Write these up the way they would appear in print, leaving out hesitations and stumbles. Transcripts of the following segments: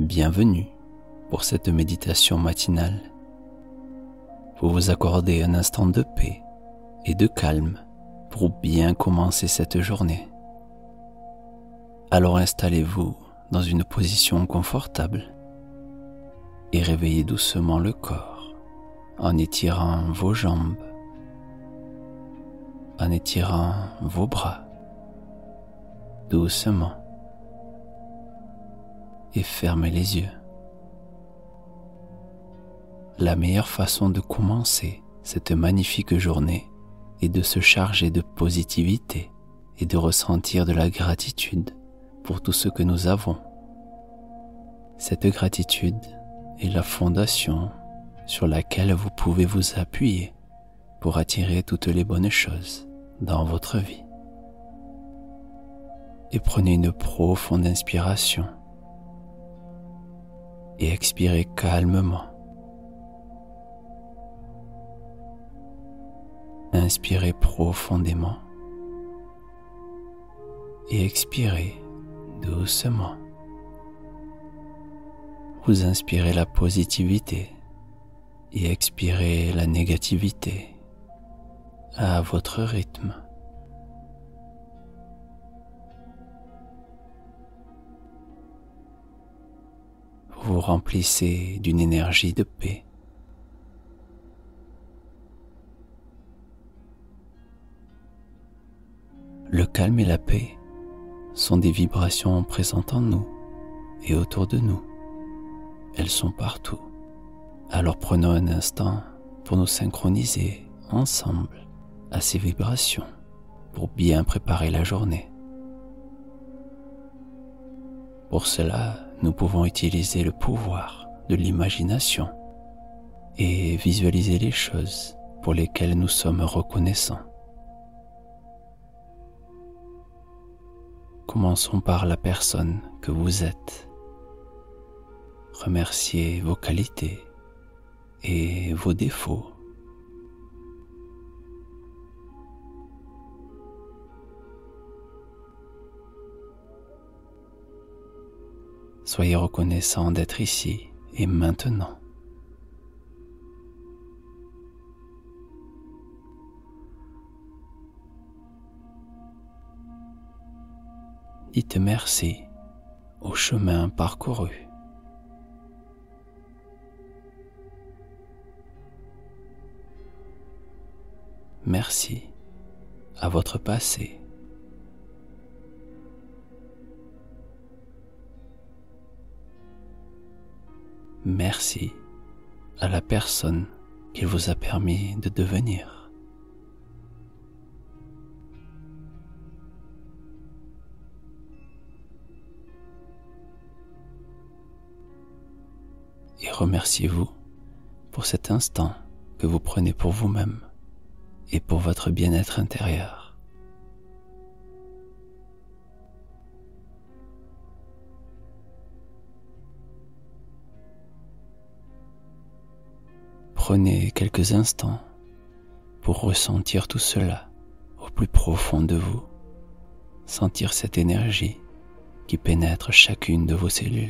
Bienvenue pour cette méditation matinale. Vous vous accordez un instant de paix et de calme pour bien commencer cette journée. Alors installez-vous dans une position confortable et réveillez doucement le corps en étirant vos jambes, en étirant vos bras doucement et fermez les yeux. La meilleure façon de commencer cette magnifique journée est de se charger de positivité et de ressentir de la gratitude pour tout ce que nous avons. Cette gratitude est la fondation sur laquelle vous pouvez vous appuyer pour attirer toutes les bonnes choses dans votre vie. Et prenez une profonde inspiration et expirez calmement. Inspirez profondément et expirez doucement. Vous inspirez la positivité et expirez la négativité à votre rythme. Vous remplissez d'une énergie de paix. Le calme et la paix sont des vibrations présentes en nous et autour de nous. Elles sont partout. Alors prenons un instant pour nous synchroniser ensemble à ces vibrations pour bien préparer la journée. Pour cela, nous pouvons utiliser le pouvoir de l'imagination et visualiser les choses pour lesquelles nous sommes reconnaissants. Commençons par la personne que vous êtes. Remerciez vos qualités et vos défauts. Soyez reconnaissant d'être ici et maintenant. Dites merci au chemin parcouru. Merci à votre passé. Merci à la personne qu'il vous a permis de devenir. Et remerciez-vous pour cet instant que vous prenez pour vous-même et pour votre bien-être intérieur. Prenez quelques instants pour ressentir tout cela au plus profond de vous, sentir cette énergie qui pénètre chacune de vos cellules.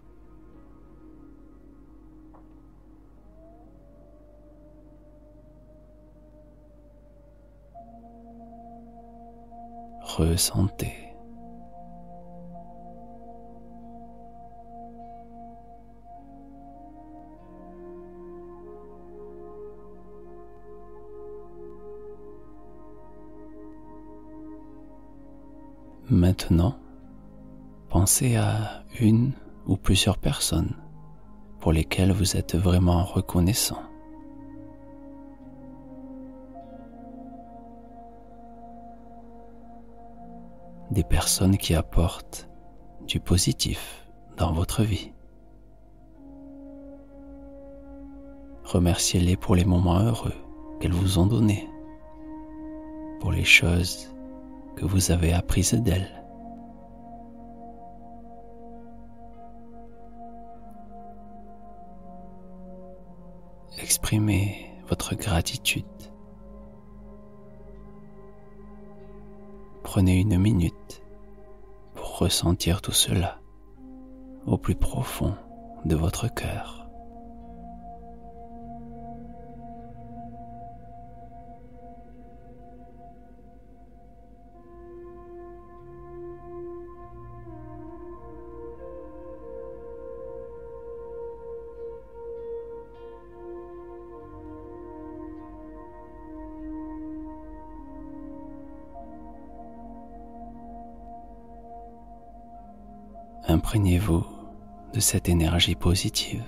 Ressentez. Maintenant, pensez à une ou plusieurs personnes pour lesquelles vous êtes vraiment reconnaissant. Des personnes qui apportent du positif dans votre vie. Remerciez-les pour les moments heureux qu'elles vous ont donnés, pour les choses que vous avez apprises d'elles. Exprimez votre gratitude. Prenez une minute pour ressentir tout cela au plus profond de votre cœur. Imprégnez-vous de cette énergie positive.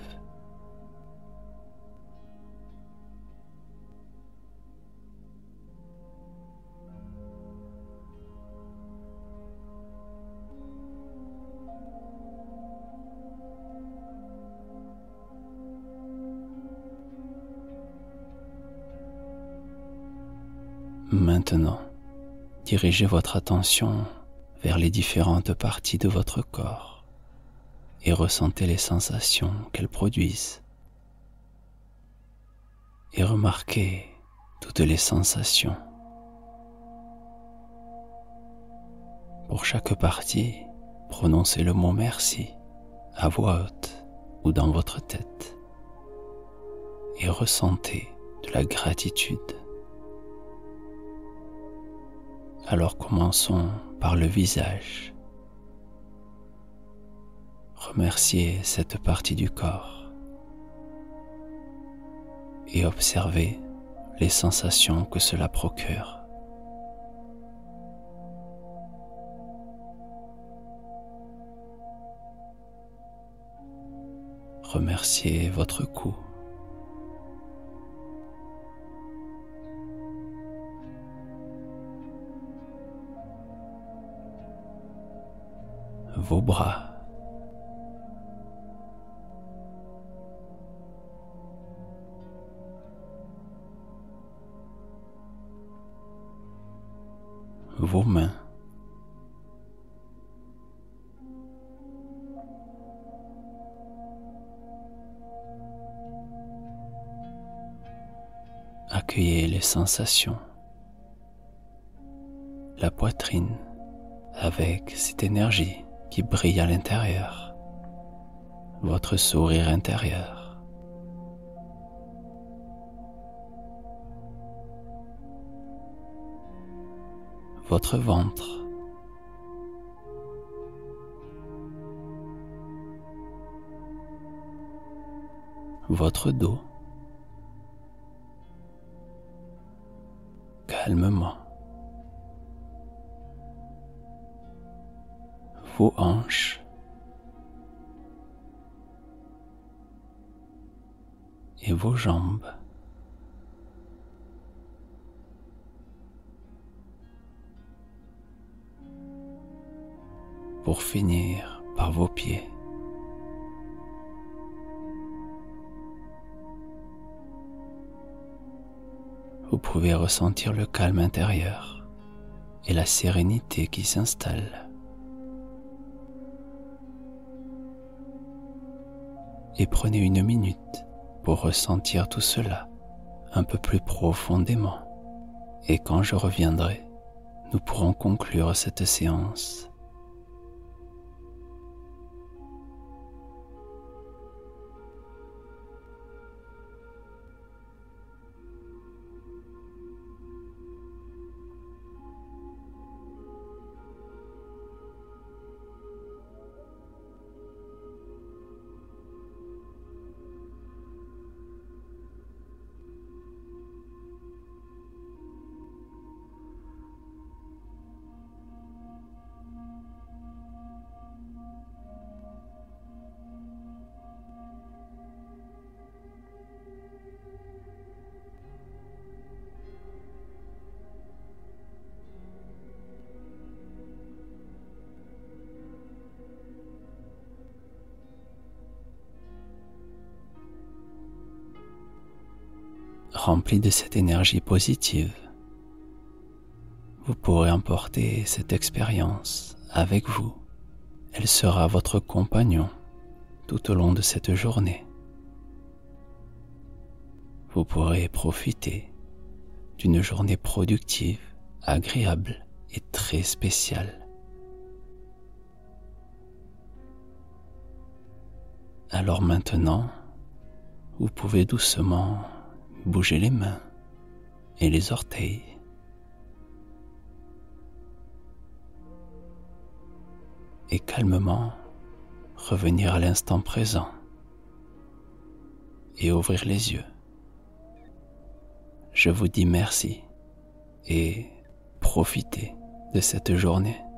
Maintenant, dirigez votre attention vers les différentes parties de votre corps et ressentez les sensations qu'elles produisent. Et remarquez toutes les sensations. Pour chaque partie, prononcez le mot merci à voix haute ou dans votre tête et ressentez de la gratitude. Alors commençons par le visage. Remerciez cette partie du corps et observez les sensations que cela procure. Remerciez votre cou. Vos bras, vos mains, accueillez les sensations, la poitrine avec cette énergie qui brille à l'intérieur, votre sourire intérieur. Votre ventre, votre dos, calmement, vos hanches, et vos jambes. Pour finir par vos pieds. Vous pouvez ressentir le calme intérieur et la sérénité qui s'installe. Et prenez une minute pour ressentir tout cela un peu plus profondément. Et quand je reviendrai, nous pourrons conclure cette séance. Rempli de cette énergie positive, vous pourrez emporter cette expérience avec vous. Elle sera votre compagnon tout au long de cette journée. Vous pourrez profiter d'une journée productive, agréable et très spéciale. Alors maintenant, vous pouvez doucement bouger les mains et les orteils. Et calmement revenir à l'instant présent et ouvrir les yeux. Je vous dis merci et profitez de cette journée.